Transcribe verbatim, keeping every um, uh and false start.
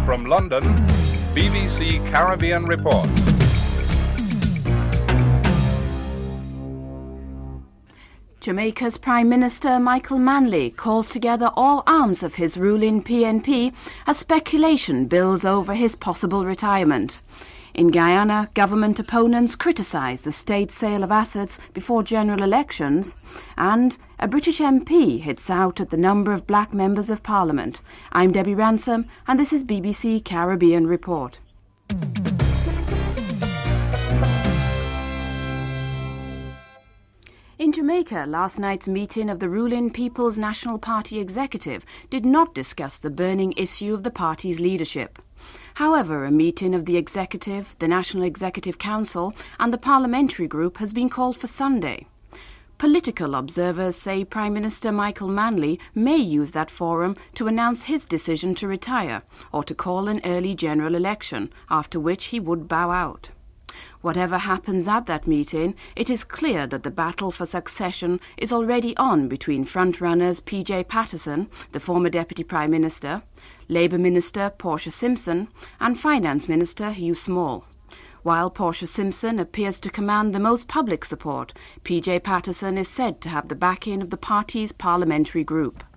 From London, B B C Caribbean Report. Jamaica's Prime Minister Michael Manley calls together all arms of his ruling P N P as speculation builds over his possible retirement. In Guyana, government opponents criticise the state sale of assets before general elections, and a British M P hits out at the number of black members of Parliament. I'm Debbie Ransom, and this is B B C Caribbean Report. In Jamaica, last night's meeting of the ruling People's National Party executive did not discuss the burning issue of the party's leadership. However, a meeting of the executive, the National Executive Council and the parliamentary group has been called for Sunday. Political observers say Prime Minister Michael Manley may use that forum to announce his decision to retire or to call an early general election, after which he would bow out. Whatever happens at that meeting, it is clear that the battle for succession is already on between frontrunners P J Patterson, the former Deputy Prime Minister, Labour Minister Portia Simpson and Finance Minister Hugh Small. While Portia Simpson appears to command the most public support, P J Patterson is said to have the backing of the party's parliamentary group.